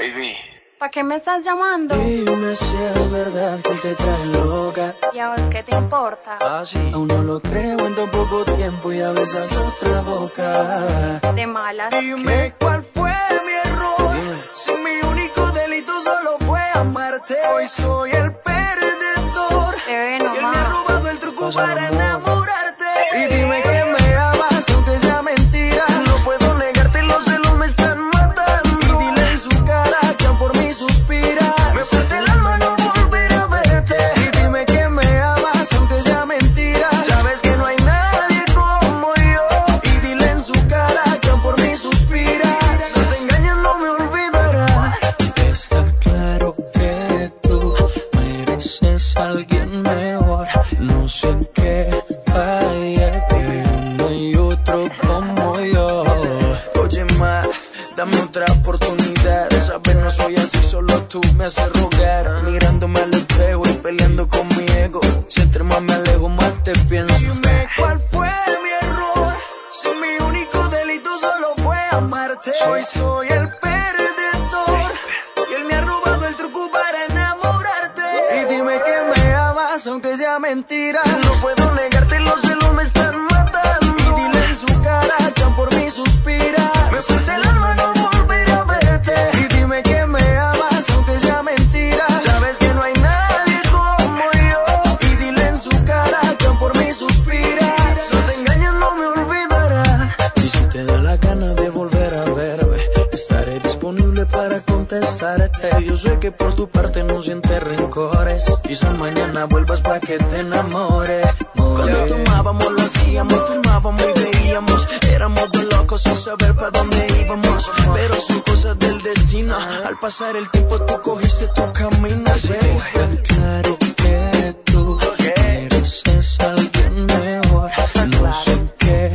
baby. ¿Para qué me estás llamando? Dime si es verdad que él te trae loca. ¿Y a vos qué te importa? Aún no lo creo en tan poco tiempo y ya besas otra boca. De malas. Dime cuál fue mi error. Si mi único delito solo fue amarte. Hoy soy el perdedor. Bebé, Y él me ha nomás. robado el truco para enamorarte. Y dime que me amas aunque sea mentira. No puedo negarte, los celos me están matando. Y dile en su cara que aún por mí suspira. Me parte el alma no volver a verte. Y dime que me amas aunque sea mentira. Sabes que no hay nadie como yo. Y dile en su cara que aún por mí suspira. Si te engañas no me olvidarás. Está claro que tú mereces a alguien mejor. No sé en qué falla, pero no hay otro como yo. Oye, ma, dame otra oportunidad. Sabes, no soy así, solo tú me haces rogar. Mirándome al espejo y peleando con mi ego. Si entre más me alejo, más te pienso. Dime cuál fue mi error. Si mi único delito solo fue amarte. Hoy soy el perdedor. Y él me ha robado el truco para enamorarte. Y dime que me amas aunque sea mentira. No puedo negarte, los celos me están matando. Y dile en su cara que aún por mí suspira. Me parte el alma no volver a verte. Y dime que me amas aunque sea mentira. Sabes que no hay nadie como yo. Y dile en su cara que aún por mí suspira. Si te engañas no me olvidarás. Y si te da la gana de volver a verme, estaré disponible para contestarte. Yo sé que por tu parte no sientes rencores. Quizás mañana vuelvas pa' que te enamores. Cuando tomábamos lo hacíamos, filmábamos y veíamos. Éramos dos locos sin saber pa' dónde íbamos. Pero son cosas del destino. Al pasar el tiempo tú cogiste tu camino. Está claro que tú mereces a alguien mejor. No sé qué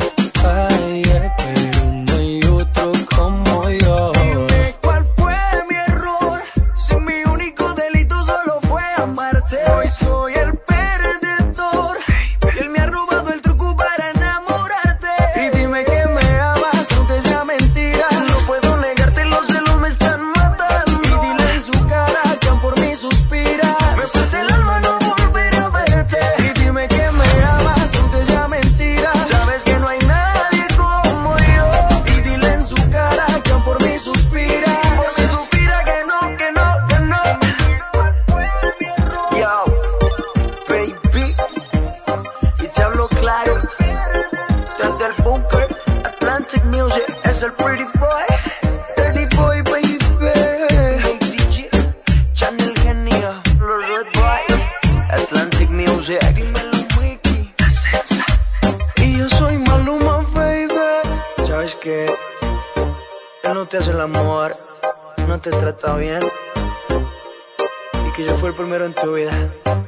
falla, pero no hay otro como yo. Dime cuál fue mi error. Si mi único delito solo fue amarte. Hoy soy el perdedor. Y él me ha robado el truco para enamorarte. Y dime que me amas aunque sea mentira. No puedo negarte, los celos me están matando. Y dile en su cara que aún por mí suspira. Me parte el alma no volver a verte. Y dime que me amas aunque sea mentira. Sabes que no hay nadie como yo. Y dile en su cara que aún por mí suspira. Porque suspira que no, que no, que no. Yo, baby, y te hablo claro. Desde el bunker, Atlantic Music, es el pretty boy. Pretty boy, baby. Hey, DJ, Channel Genio, los Red Boys, Atlantic Music. Dímelo, Mickey. Y yo soy Maluma, baby. Sabes que él no te hace el amor, no te trata bien. Y que yo fui el primero en tu vida.